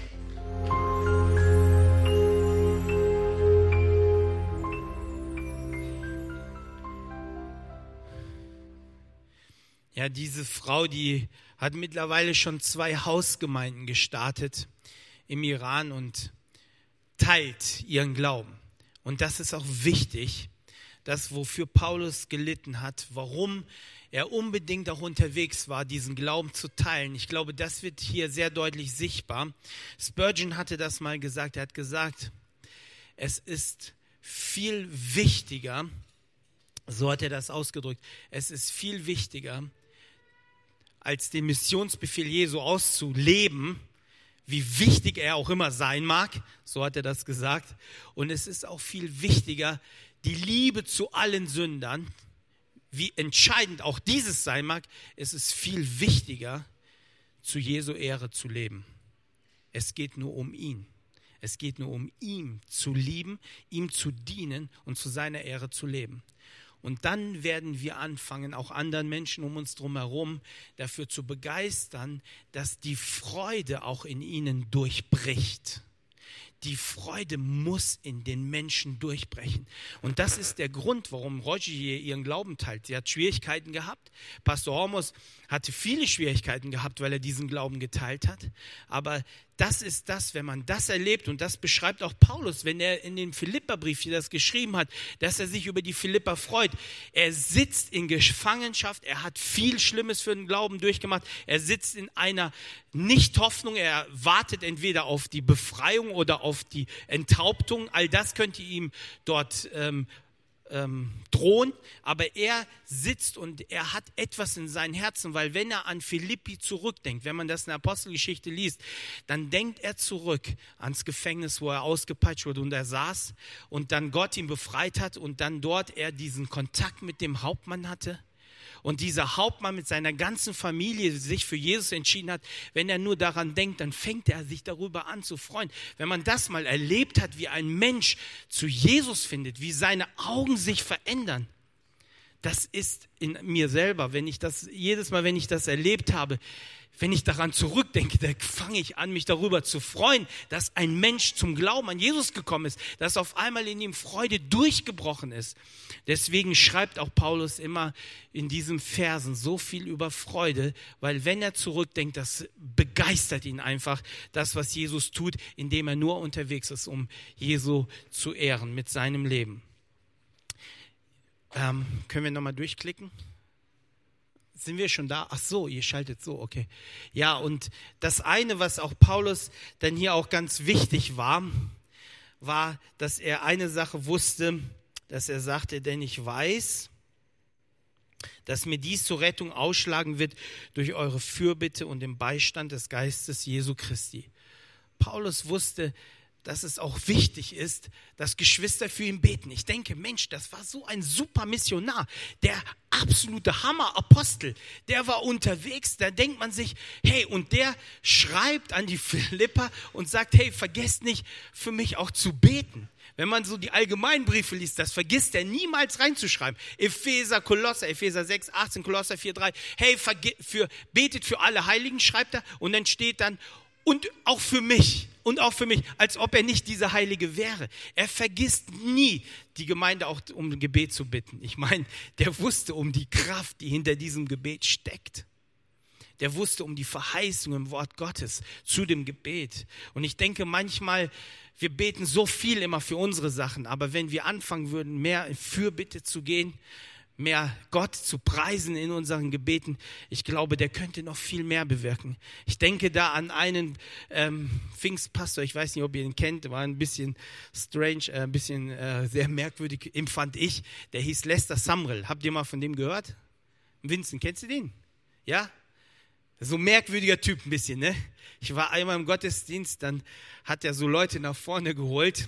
Ja, diese Frau, die hat mittlerweile schon 2 Hausgemeinden gestartet im Iran und teilt ihren Glauben. Und das ist auch wichtig, das, wofür Paulus gelitten hat, warum er unbedingt auch unterwegs war, diesen Glauben zu teilen. Ich glaube, das wird hier sehr deutlich sichtbar. Spurgeon hatte das mal gesagt. Er hat gesagt, es ist viel wichtiger, so hat er das ausgedrückt, es ist viel wichtiger, als den Missionsbefehl Jesu auszuleben, wie wichtig er auch immer sein mag, so hat er das gesagt. Und es ist auch viel wichtiger, die Liebe zu allen Sündern, wie entscheidend auch dieses sein mag, es ist viel wichtiger, zu Jesu Ehre zu leben. Es geht nur um ihn. Es geht nur um ihn zu lieben, ihm zu dienen und zu seiner Ehre zu leben. Und dann werden wir anfangen, auch anderen Menschen um uns herum dafür zu begeistern, dass die Freude auch in ihnen durchbricht. Die Freude muss in den Menschen durchbrechen. Und das ist der Grund, warum Roger ihren Glauben teilt. Sie hat Schwierigkeiten gehabt. Pastor Hormus hatte viele Schwierigkeiten gehabt, weil er diesen Glauben geteilt hat. Aber das ist das, wenn man das erlebt, und das beschreibt auch Paulus, wenn er in dem Philipperbrief hier das geschrieben hat, dass er sich über die Philipper freut. Er sitzt in Gefangenschaft, er hat viel Schlimmes für den Glauben durchgemacht, er sitzt in einer Nichthoffnung, er wartet entweder auf die Befreiung oder auf die Enthauptung. All das könnte ihm dort drohen, aber er sitzt und er hat etwas in seinem Herzen, weil wenn er an Philippi zurückdenkt, wenn man das in der Apostelgeschichte liest, dann denkt er zurück ans Gefängnis, wo er ausgepeitscht wurde und er saß und dann Gott ihn befreit hat und dann dort er diesen Kontakt mit dem Hauptmann hatte. Und dieser Hauptmann mit seiner ganzen Familie sich für Jesus entschieden hat, wenn er nur daran denkt, dann fängt er sich darüber an zu freuen. Wenn man das mal erlebt hat, wie ein Mensch zu Jesus findet, wie seine Augen sich verändern, das ist in mir selber, jedes Mal, wenn ich das erlebt habe, wenn ich daran zurückdenke, da fange ich an, mich darüber zu freuen, dass ein Mensch zum Glauben an Jesus gekommen ist, dass auf einmal in ihm Freude durchgebrochen ist. Deswegen schreibt auch Paulus immer in diesen Versen so viel über Freude, weil wenn er zurückdenkt, das begeistert ihn einfach, das, was Jesus tut, indem er nur unterwegs ist, um Jesu zu ehren mit seinem Leben. Können wir nochmal durchklicken? Sind wir schon da? Ach so, ihr schaltet so, okay. Ja, und das eine, was auch Paulus dann hier auch ganz wichtig war, dass er eine Sache wusste, dass er sagte, denn ich weiß, dass mir dies zur Rettung ausschlagen wird durch eure Fürbitte und den Beistand des Geistes Jesu Christi. Paulus wusste, dass es auch wichtig ist, dass Geschwister für ihn beten. Ich denke, Mensch, das war so ein super Missionar, der absolute Hammer-Apostel, der war unterwegs, da denkt man sich, hey, und der schreibt an die Philipper und sagt, hey, vergesst nicht, für mich auch zu beten. Wenn man so die Allgemeinbriefe liest, das vergisst er niemals reinzuschreiben. Epheser, Kolosser, Epheser 6, 18, Kolosser 4, 3. Hey, betet für alle Heiligen, schreibt er. Und dann steht dann, und auch für mich, als ob er nicht dieser Heilige wäre. Er vergisst nie, die Gemeinde auch um Gebet zu bitten. Ich meine, der wusste um die Kraft, die hinter diesem Gebet steckt. Der wusste um die Verheißung im Wort Gottes zu dem Gebet. Und ich denke manchmal, wir beten so viel immer für unsere Sachen, aber wenn wir anfangen würden, mehr in Fürbitte zu gehen, mehr Gott zu preisen in unseren Gebeten, ich glaube, der könnte noch viel mehr bewirken. Ich denke da an einen Pfingstpastor, ich weiß nicht, ob ihr ihn kennt, war ein bisschen strange, ein bisschen sehr merkwürdig, empfand ich, der hieß Lester Sumrall. Habt ihr mal von dem gehört? Vincent, kennst du den? Ja? So ein merkwürdiger Typ ein bisschen, ne? Ich war einmal im Gottesdienst, dann hat er so Leute nach vorne geholt,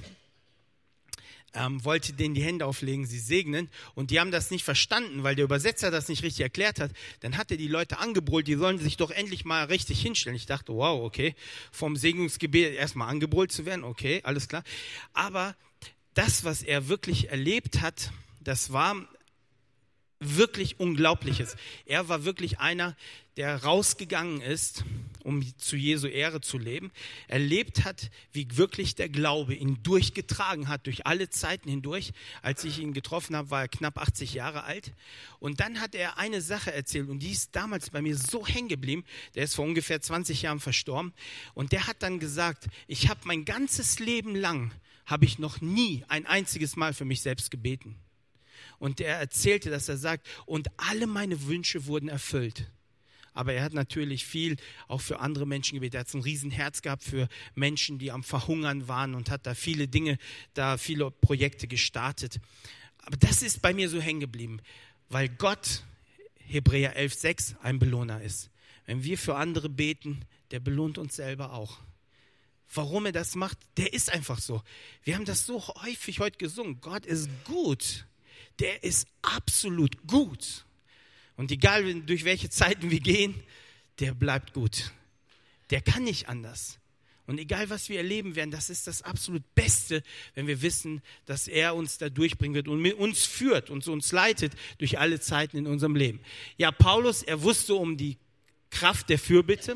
wollte denen die Hände auflegen, sie segnen, und die haben das nicht verstanden, weil der Übersetzer das nicht richtig erklärt hat. Dann hat er die Leute angebrüllt, die sollen sich doch endlich mal richtig hinstellen. Ich dachte, wow, okay, vom Segnungsgebet erstmal angebrüllt zu werden, okay, alles klar. Aber das, was er wirklich erlebt hat, das war wirklich Unglaubliches. Er war wirklich einer, der rausgegangen ist, um zu Jesu Ehre zu leben, erlebt hat, wie wirklich der Glaube ihn durchgetragen hat, durch alle Zeiten hindurch. Als ich ihn getroffen habe, war er knapp 80 Jahre alt. Und dann hat er eine Sache erzählt, und die ist damals bei mir so hängen geblieben. Der ist vor ungefähr 20 Jahren verstorben. Und der hat dann gesagt, ich habe mein ganzes Leben lang, habe ich noch nie ein einziges Mal für mich selbst gebeten. Und er erzählte, dass er sagt, und alle meine Wünsche wurden erfüllt. Aber er hat natürlich viel auch für andere Menschen gebetet. Er hat so ein Riesenherz gehabt für Menschen, die am Verhungern waren, und hat da viele Dinge, viele Projekte gestartet. Aber das ist bei mir so hängen geblieben, weil Gott, Hebräer 11,6, ein Belohner ist. Wenn wir für andere beten, der belohnt uns selber auch. Warum er das macht, der ist einfach so. Wir haben das so häufig heute gesungen. Gott ist gut. Der ist absolut gut. Und egal, durch welche Zeiten wir gehen, der bleibt gut. Der kann nicht anders. Und egal, was wir erleben werden, das ist das absolut Beste, wenn wir wissen, dass er uns da durchbringen wird und mit uns führt und uns leitet durch alle Zeiten in unserem Leben. Ja, Paulus, er wusste um die Kraft der Fürbitte.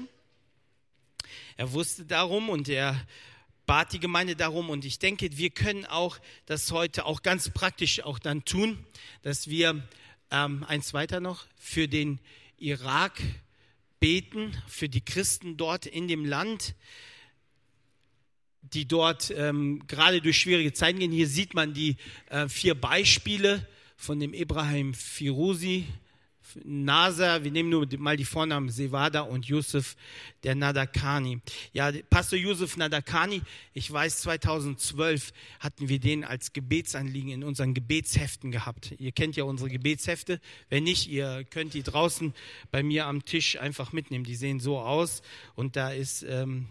Er wusste darum und er bat die Gemeinde darum, und ich denke, wir können auch das heute auch ganz praktisch auch dann tun, dass wir eins weiter noch für den Irak beten, für die Christen dort in dem Land, die dort gerade durch schwierige Zeiten gehen. Hier sieht man die 4 Beispiele von dem Ibrahim Firuzi, Nasser, wir nehmen nur mal die Vornamen Sevada und Yusuf der Nadakani. Ja, Pastor Yusuf Nadakani, ich weiß, 2012 hatten wir den als Gebetsanliegen in unseren Gebetsheften gehabt. Ihr kennt ja unsere Gebetshefte. Wenn nicht, ihr könnt die draußen bei mir am Tisch einfach mitnehmen. Die sehen so aus, und da ist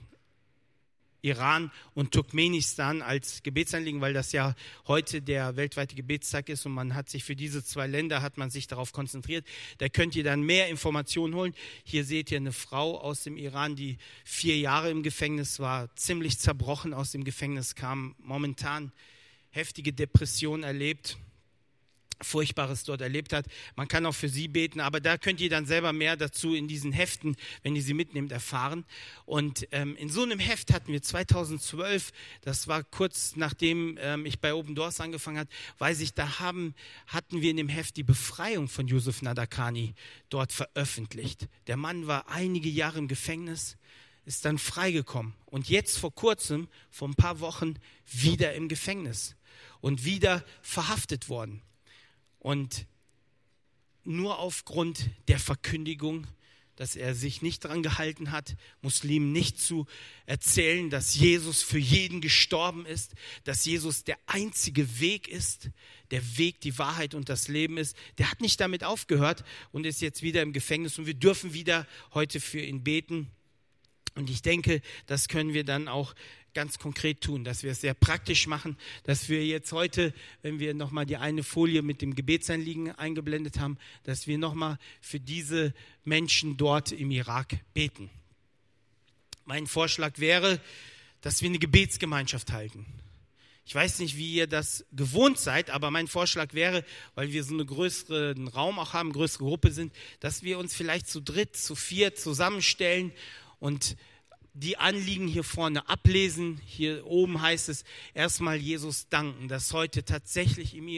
Iran und Turkmenistan als Gebetsanliegen, weil das ja heute der weltweite Gebetstag ist, und man hat sich für diese 2 Länder, hat man sich darauf konzentriert. Da könnt ihr dann mehr Informationen holen. Hier seht ihr eine Frau aus dem Iran, die 4 Jahre im Gefängnis war, ziemlich zerbrochen aus dem Gefängnis kam, momentan heftige Depressionen erlebt, Furchtbares dort erlebt hat. Man kann auch für sie beten, aber da könnt ihr dann selber mehr dazu in diesen Heften, wenn ihr sie mitnehmt, erfahren. Und in so einem Heft hatten wir 2012, das war kurz nachdem ich bei Open Doors angefangen habe, weiß ich, hatten wir in dem Heft die Befreiung von Yusuf Nadakani dort veröffentlicht. Der Mann war einige Jahre im Gefängnis, ist dann freigekommen und jetzt vor kurzem, vor ein paar Wochen, wieder im Gefängnis und wieder verhaftet worden. Und nur aufgrund der Verkündigung dass er sich nicht daran gehalten hat, Muslimen nicht zu erzählen, dass Jesus für jeden gestorben ist, dass Jesus der einzige Weg ist, der Weg, die Wahrheit und das Leben ist. Der hat nicht damit aufgehört und ist jetzt wieder im Gefängnis und wir dürfen wieder heute für ihn beten. Und ich denke, das können wir dann auch ganz konkret tun, dass wir es sehr praktisch machen, dass wir jetzt heute, wenn wir nochmal die eine Folie mit dem Gebetsanliegen eingeblendet haben, dass wir nochmal für diese Menschen dort im Irak beten. Mein Vorschlag wäre, dass wir eine Gebetsgemeinschaft halten. Ich weiß nicht, wie ihr das gewohnt seid, aber mein Vorschlag wäre, weil wir so einen größeren Raum auch haben, eine größere Gruppe sind, dass wir uns vielleicht zu dritt, zu viert zusammenstellen und die Anliegen hier vorne ablesen. Hier oben heißt es erstmal Jesus danken, dass heute tatsächlich im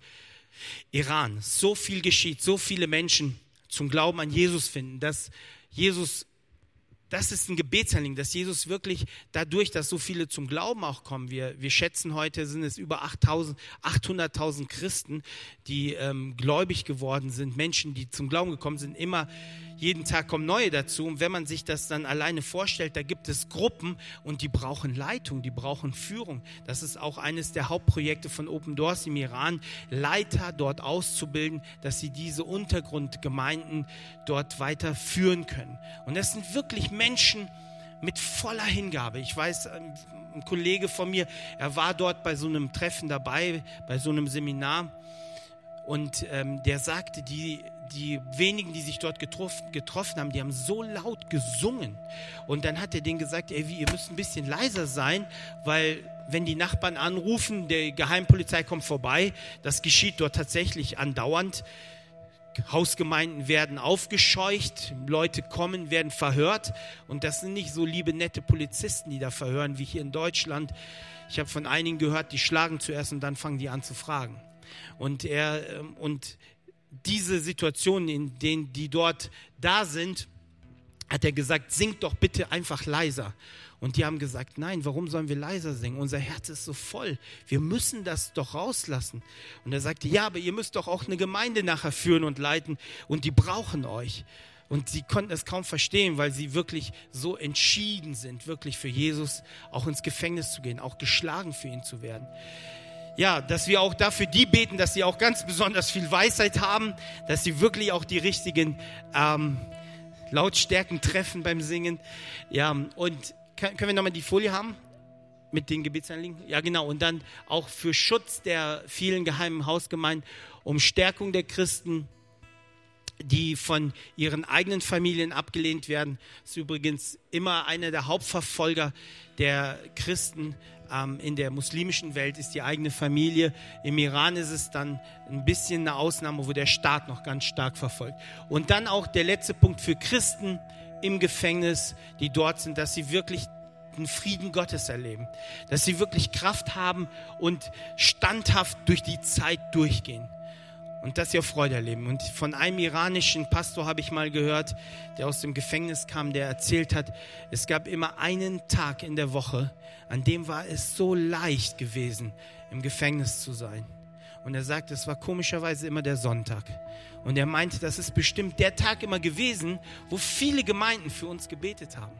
Iran so viel geschieht, so viele Menschen zum Glauben an Jesus finden, dass Jesus, das ist ein Gebetsanliegen, dass Jesus wirklich dadurch, dass so viele zum Glauben auch kommen, wir schätzen heute, sind es über 800.000 Christen, die gläubig geworden sind, Menschen, die zum Glauben gekommen sind, immer jeden Tag kommen neue dazu. Und wenn man sich das dann alleine vorstellt, da gibt es Gruppen und die brauchen Leitung, die brauchen Führung. Das ist auch eines der Hauptprojekte von Open Doors im Iran, Leiter dort auszubilden, dass sie diese Untergrundgemeinden dort weiter führen können. Und das sind wirklich Menschen mit voller Hingabe. Ich weiß, ein Kollege von mir, er war dort bei so einem Treffen dabei, bei so einem Seminar und der sagte, die wenigen, die sich dort getroffen haben, die haben so laut gesungen. Und dann hat er denen gesagt, ihr müsst ein bisschen leiser sein, weil wenn die Nachbarn anrufen, die Geheimpolizei kommt vorbei, das geschieht dort tatsächlich andauernd. Hausgemeinden werden aufgescheucht, Leute kommen, werden verhört und das sind nicht so liebe, nette Polizisten, die da verhören, wie hier in Deutschland. Ich habe von einigen gehört, die schlagen zuerst und dann fangen die an zu fragen. Und diese Situationen, in denen die dort da sind, hat er gesagt, singt doch bitte einfach leiser. Und die haben gesagt, nein, warum sollen wir leiser singen? Unser Herz ist so voll. Wir müssen das doch rauslassen. Und er sagte, ja, aber ihr müsst doch auch eine Gemeinde nachher führen und leiten und die brauchen euch. Und sie konnten es kaum verstehen, weil sie wirklich so entschieden sind, wirklich für Jesus auch ins Gefängnis zu gehen, auch geschlagen für ihn zu werden. Ja, dass wir auch dafür die beten, dass sie auch ganz besonders viel Weisheit haben, dass sie wirklich auch die richtigen Lautstärken treffen beim Singen. Ja, und können wir nochmal die Folie haben mit den Gebetsanliegen? Ja, genau. Und dann auch für Schutz der vielen geheimen Hausgemeinden, um Stärkung der Christen, die von ihren eigenen Familien abgelehnt werden. Das ist übrigens immer einer der Hauptverfolger der Christen in der muslimischen Welt, ist die eigene Familie. Im Iran ist es dann ein bisschen eine Ausnahme, wo der Staat noch ganz stark verfolgt. Und dann auch der letzte Punkt für Christen im Gefängnis, die dort sind, dass sie wirklich den Frieden Gottes erleben, dass sie wirklich Kraft haben und standhaft durch die Zeit durchgehen. Und dass sie auch Freude erleben. Und von einem iranischen Pastor habe ich mal gehört, der aus dem Gefängnis kam, der erzählt hat, es gab immer einen Tag in der Woche, an dem war es so leicht gewesen, im Gefängnis zu sein. Und er sagte, es war komischerweise immer der Sonntag. Und er meinte, das ist bestimmt der Tag immer gewesen, wo viele Gemeinden für uns gebetet haben.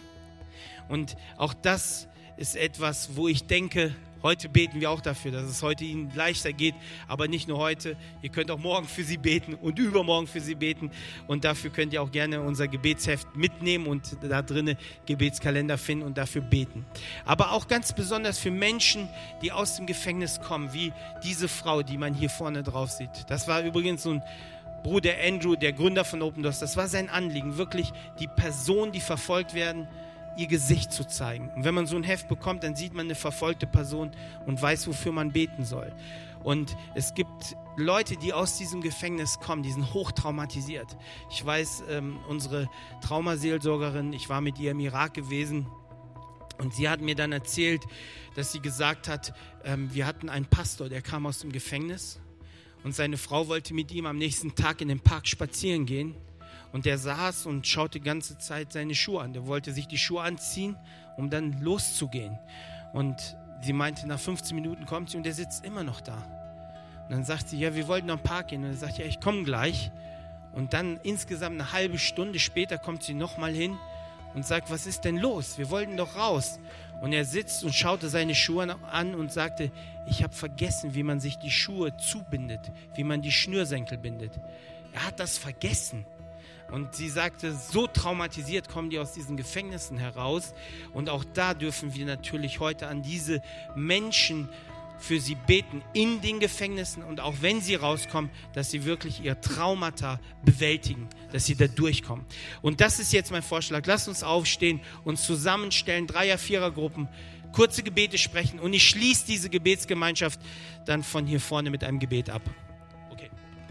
Und auch das ist etwas, wo ich denke, heute beten wir auch dafür, dass es heute ihnen leichter geht, aber nicht nur heute. Ihr könnt auch morgen für sie beten und übermorgen für sie beten und dafür könnt ihr auch gerne unser Gebetsheft mitnehmen und da drinnen Gebetskalender finden und dafür beten. Aber auch ganz besonders für Menschen, die aus dem Gefängnis kommen, wie diese Frau, die man hier vorne drauf sieht. Das war übrigens so ein Bruder Andrew, der Gründer von Open Doors. Das war sein Anliegen, wirklich die Personen, die verfolgt werden, ihr Gesicht zu zeigen. Und wenn man so ein Heft bekommt, dann sieht man eine verfolgte Person und weiß, wofür man beten soll. Und es gibt Leute, die aus diesem Gefängnis kommen, die sind hochtraumatisiert. Ich weiß, unsere Traumaseelsorgerin, ich war mit ihr im Irak gewesen und sie hat mir dann erzählt, dass sie gesagt hat, wir hatten einen Pastor, der kam aus dem Gefängnis und seine Frau wollte mit ihm am nächsten Tag in den Park spazieren gehen. Und der saß und schaute die ganze Zeit seine Schuhe an. Der wollte sich die Schuhe anziehen, um dann loszugehen. Und sie meinte, nach 15 Minuten kommt sie und der sitzt immer noch da. Und dann sagt sie, ja, wir wollten noch im Park gehen. Und er sagt, ja, ich komme gleich. Und dann insgesamt eine halbe Stunde später kommt sie nochmal hin und sagt, was ist denn los? Wir wollten doch raus. Und er sitzt und schaute seine Schuhe an und sagte, ich habe vergessen, wie man sich die Schuhe zubindet, wie man die Schnürsenkel bindet. Er hat das vergessen. Und sie sagte, so traumatisiert kommen die aus diesen Gefängnissen heraus. Und auch da dürfen wir natürlich heute an diese Menschen für sie beten, in den Gefängnissen und auch wenn sie rauskommen, dass sie wirklich ihr Traumata bewältigen, dass sie da durchkommen. Und das ist jetzt mein Vorschlag. Lasst uns aufstehen, uns zusammenstellen, 3er-, 4er-Gruppen, kurze Gebete sprechen und ich schließe diese Gebetsgemeinschaft dann von hier vorne mit einem Gebet ab. Okay.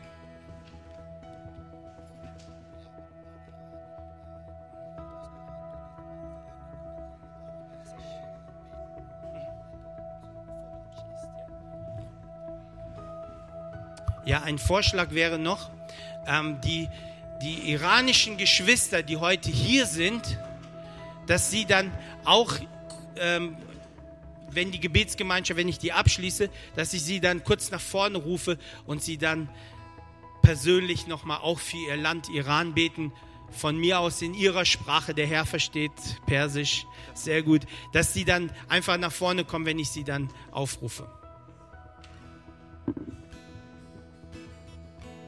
Ja, ein Vorschlag wäre noch, die iranischen Geschwister, die heute hier sind, dass sie dann auch, wenn die Gebetsgemeinschaft, wenn ich die abschließe, dass ich sie dann kurz nach vorne rufe und sie dann persönlich nochmal auch für ihr Land Iran beten, von mir aus in ihrer Sprache, der Herr versteht Persisch, sehr gut, dass sie dann einfach nach vorne kommen, wenn ich sie dann aufrufe.